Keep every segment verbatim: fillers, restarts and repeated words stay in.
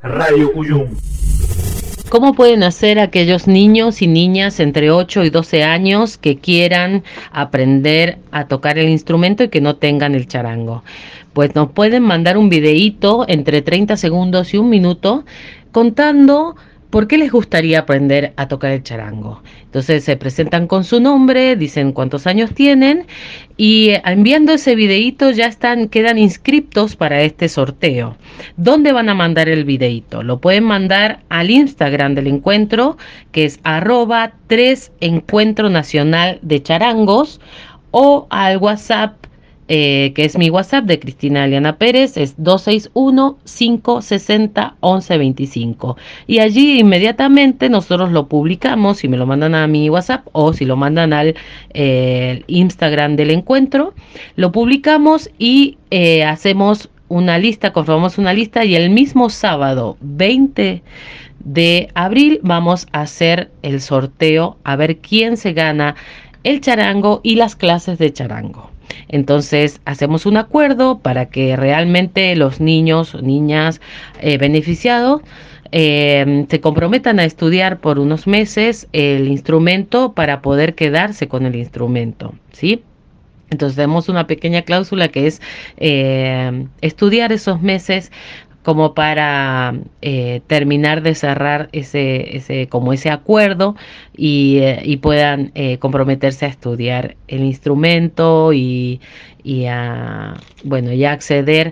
Radio Cuyum. ¿Cómo pueden hacer aquellos niños y niñas entre ocho y doce años que quieran aprender a tocar el instrumento y que no tengan el charango? Pues nos pueden mandar un videíto entre treinta segundos y un minuto contando por qué les gustaría aprender a tocar el charango. Entonces se presentan con su nombre, dicen cuántos años tienen y enviando ese videíto ya están, quedan inscriptos para este sorteo. ¿Dónde van a mandar el videíto? Lo pueden mandar al Instagram del encuentro, que es arroba tres Encuentro Nacional de Charangos, o al WhatsApp, eh, que es mi WhatsApp de Cristina Eliana Pérez, es dos seis uno, cinco seis cero, once veinticinco. Y allí inmediatamente nosotros lo publicamos, si me lo mandan a mi WhatsApp o si lo mandan al eh, Instagram del encuentro, lo publicamos y eh, hacemos una lista, conformamos una lista y el mismo sábado veinte de abril vamos a hacer el sorteo a ver quién se gana el charango y las clases de charango. Entonces hacemos un acuerdo para que realmente los niños, niñas eh, beneficiados eh, se comprometan a estudiar por unos meses el instrumento para poder quedarse con el instrumento, ¿sí? Entonces tenemos una pequeña cláusula que es eh, estudiar esos meses como para eh, terminar de cerrar ese, ese, como ese acuerdo y, eh, y puedan eh, comprometerse a estudiar el instrumento y, y a, bueno, y a acceder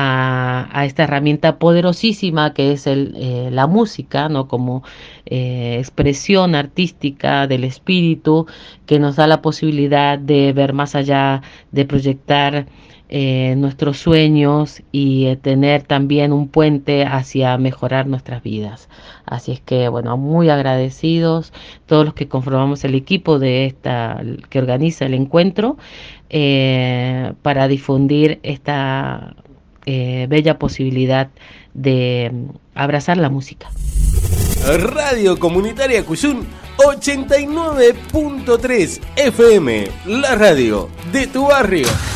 a, a esta herramienta poderosísima que es el, eh, la música, ¿no? Como eh, expresión artística del espíritu que nos da la posibilidad de ver más allá, de proyectar Eh, nuestros sueños y eh, tener también un puente hacia mejorar nuestras vidas. Así es que, bueno, muy agradecidos todos los que conformamos el equipo de esta que organiza el encuentro eh, para difundir esta eh, bella posibilidad de abrazar la música. Radio Comunitaria Cuyum ochenta y nueve punto tres F M, la radio de tu barrio.